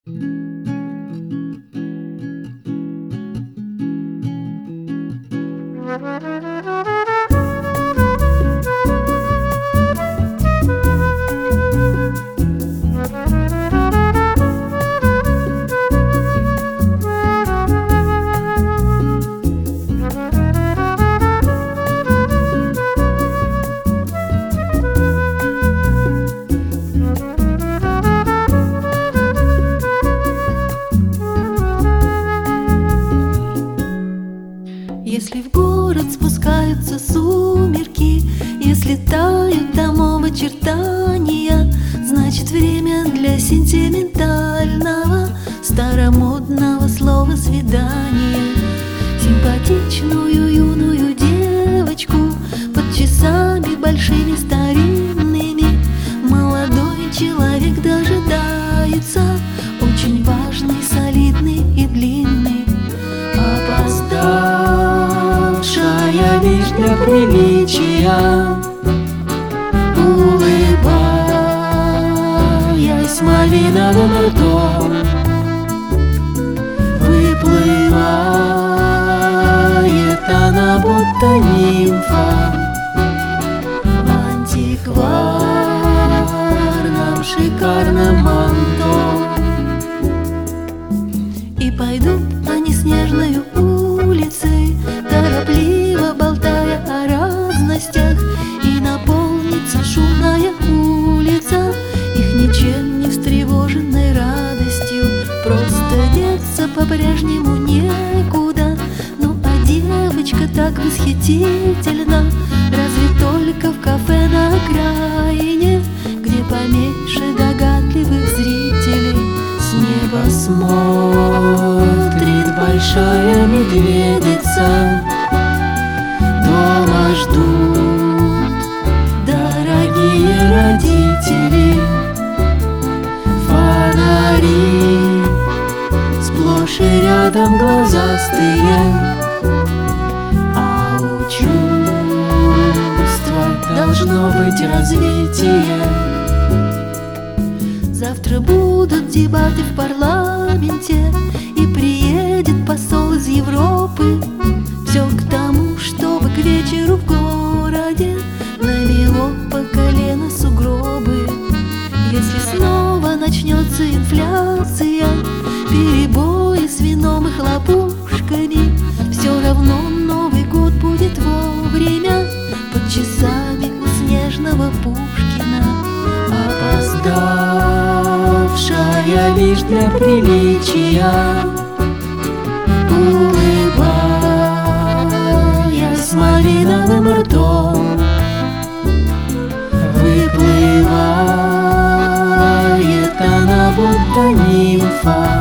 Если в город спускаются сумерки, если тают домов очертания, значит время для сентиментального, старомодного слова свидания. Симпатичную юную девочку под часами большими старинными молодой человек дожидается, очень важный, солидный и длинный. Опоздавшая лишь для приличия, улыбаясь малиновым ртом, выплывает она, будто нимфа, в антикварном шикарном манто. И пойдут они снежною улицей, торопливо болтая о разностях, и наполнится шумная улица их ничем не встревоженной радостью. Просто деться по-прежнему некуда, ну а девочка так восхитительна, разве только в кафе на окраине, где поменьше догадливых зрителей. С неба смотрит большая медведица, дома ждут дорогие родители. Фонари сплошь и рядом глазастые, а у чувства должно быть развитие. Завтра будут дебаты в парламенте, и приедет посол из Европы. Все к тому, чтобы к вечеру в городе намело по колено сугробы. Если снова начнется инфляция, перебои с вином и хлопушками, все равно Новый год будет вовремя, под часами у снежного Пушкина. Опоздавшая лишь для приличия, улыбаясь малиновым ртом, выплывает она, будто нимфа,